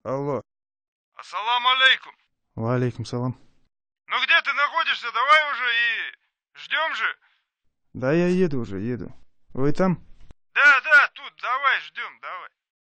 Алло. Ассаламу алейкум. Валейкум салам. Ну где ты находишься? Давай уже и ждем же. Да я еду уже, еду. Вы там? Да, тут, давай, ждем, давай.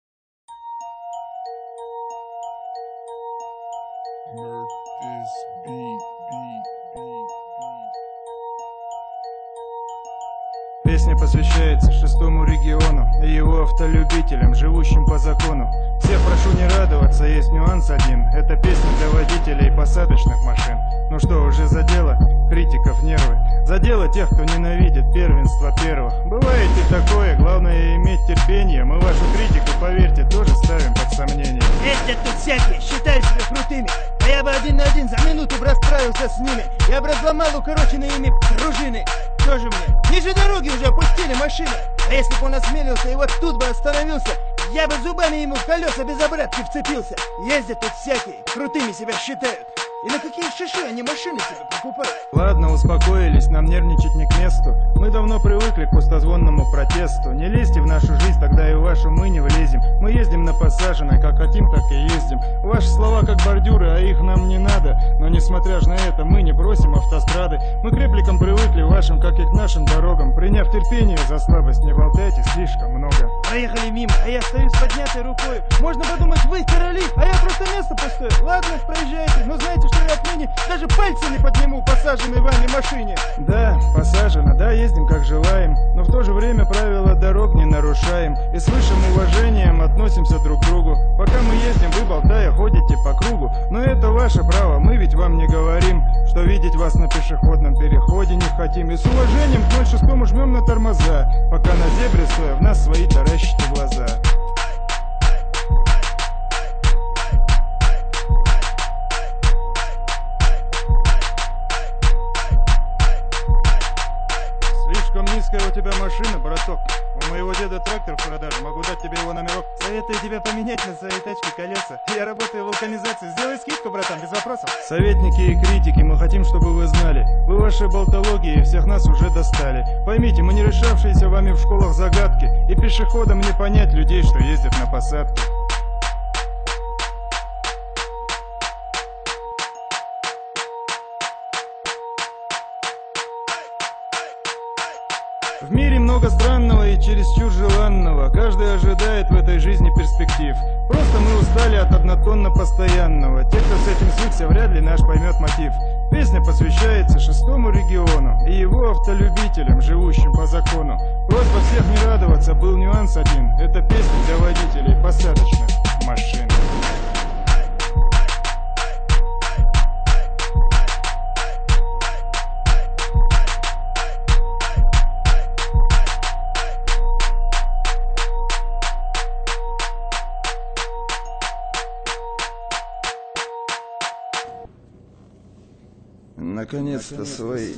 Песня посвящается 6-му региону и его автолюбителям, живущим по закону. Всех прошу не радоваться, есть нюанс один. Это песня для водителей посадочных машин. Ну что, уже задело критиков нервы? Задело тех, кто ненавидит первенство первых. Бывает и такое, главное иметь терпение. Мы вашу критику, поверьте, тоже ставим под сомнение. Ездят тут всякие, считают себя крутыми. А я бы один на один за минуту бы расправился с ними. Я бы разломал укороченные ими пружины. Что же мне? Ниже дороги уже опустили машины. А если бы он осмелился и вот тут бы остановился, я бы зубами ему в колеса без обратки вцепился. Ездят тут всякие, крутыми себя считают. И на какие шиши они машины себе покупают? Ладно, успокоились, нам нервничать не к месту. Мы давно привыкли к пустозвонному протесту. Не лезьте в нашу жизнь, тогда и в вашу мы не влезем. Мы ездим на посаженной, как хотим, так и ездим. Ваши слова как бордюры, а их нам не надо. Но несмотря на это, мы не бросим автострады. Мы к репликам привыкли вашим, как и к нашим дорогам. Приняв терпение за слабость, не болтайте слишком много. Проехали мимо, а я стою с поднятой рукой. Можно подумать, вы короли, а я просто место пустое. Ладно, проезжайте, но знаете, что я отныне даже пальцы не подниму посаженной вами машине. Да, посажено, да, ездим как желаем. Но в то же время правила дорог не нарушаем. И с высшим уважением относимся друг к другу. Пока мы ездим, вы, болтая, ходите по кругу. Но это ваше право, мы ведь вам не говорим, что видеть вас на пешеходном переходе не хотим. И с уважением к 06-му жмем на тормоза, пока на зебре стоя в нас свои таращите глаза. Слишком низкая у тебя машина, браток. У моего деда трактор в продаже, могу дать тебе его номерок. Советую тебе поменять на своей тачке колеса. Я работаю в вулканизации. Сделай скидку, братан, без вопросов. Советники и критики, мы хотим, чтобы вы знали. Вы вашей болтологией всех нас уже достали. Поймите, мы не решавшиеся вами в школах загадки. И пешеходам не понять людей, что ездят на посадке. В мире много странного и чересчур желанного. Каждый ожидает в этой жизни перспектив. Просто мы устали от однотонно постоянного. Те, кто с этим свыкся, вряд ли наш поймет мотив. Песня посвящается 6-му региону и его автолюбителям, живущим по закону. Просьба всех не радоваться, был нюанс один. Это песня для водителей посадочных машин. Наконец-то свои.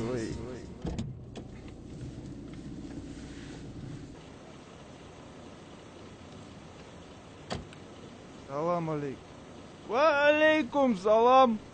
Салам алейкум. Ва алейкум салам.